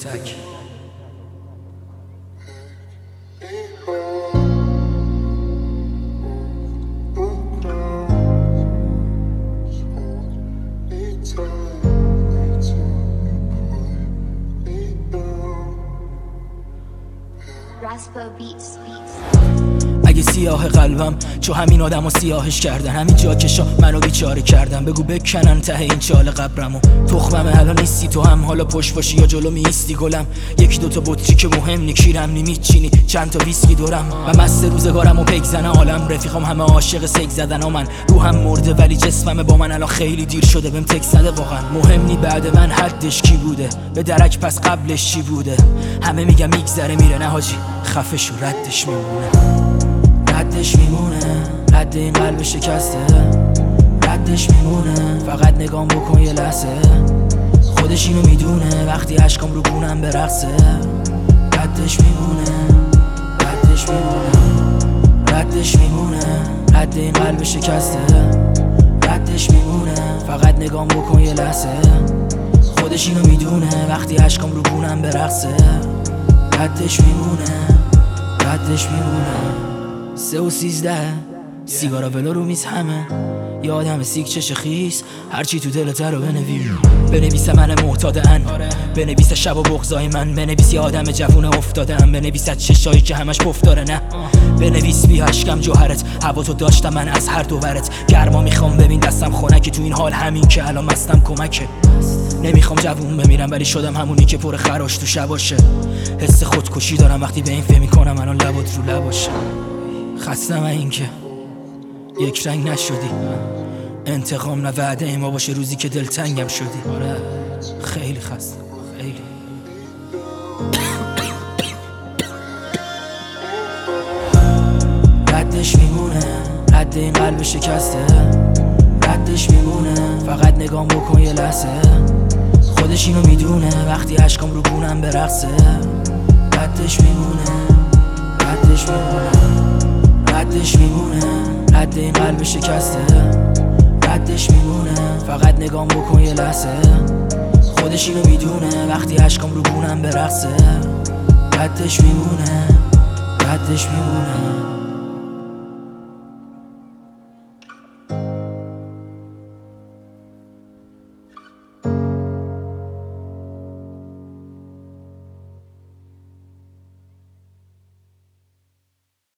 تک. اگه سیاه قلبم چو همین آدمو سیاهش کردن، همین جا کشا منو بیچاره کردن، بگو بکنن ته این چال قبرمو. تخمم الان نیستی تو هم، حالا پشت باشی یا جلو میستی گلم. یکی دوتا بطری که مهم نی، کیرم نی میچینی چند تا ویسکی دورم. و مست روزگارم و پیک زنه عالم، رفیقام همه عاشق سگ زدن ها. من روحم مرده ولی جسمم با من الان خیلی دیر شده، بهم تک زده واقعا. مهم نی بعد من حدش کی بوده، به درک پس قبلش چی بوده. همه میگم میگذره میره، نه حاجی خفش و ردش میمونه. ردش میمونه، رد این قلب شکسته. ردش میمونه، فقط نگام بکن یه لحظه. خودش اینو میدونه وقتی عشقام رو گونم برقصه. ردش میمونه، ردش میمونه، ردش میمونه، رد این قلب شکسته. ردش میمونه، فقط نگام بکن یه لحظه. خودش اینو میدونه وقتی عشقام رو گونم برقصه. ردش میمونه، ردش میمونه. 3:13 سیگارا ولو رو میز همه. یه آدم سیک چش خیس، هرچی تو دلت رو بنویس من معتادن. بنویس شب و بغضای من، بنویس یه آدم جوون افتادم. بنویس چشایی که همش پف داره، نه بنویس بی اشکم جوهرت. هوا تو داشتم من از هر دو ورت. گرما میخوام ببین دستم خنکی تو این حال، همین که الان مستم کمکه. نمیخوام جوون بمیرم ولی شدم همونی که پر خراش تو شباشه. حس خودکشی دارم وقتی به این فکر میکنم الان لبات رو لباشه. خستم این که یک رنگ نشدی، انتقام نه وعده ما باشه روزی که دلتنگم شدی. آره خیلی خستم خیلی. ردش میمونه، رد این قلب شکسته. ردش میمونه، فقط نگام بکن یه لحظه. خودش اینو میدونه وقتی عشقام رو گونم برقصه. ردش میمونه، ردش میمونه، ردش میمونه، رد این قلب شکسته. ردش میمونه، فقط نگام بکن یه لحظه. خودش اینو میدونه وقتی عشقام رو گونم برقصه. ردش میمونه، ردش میمونه.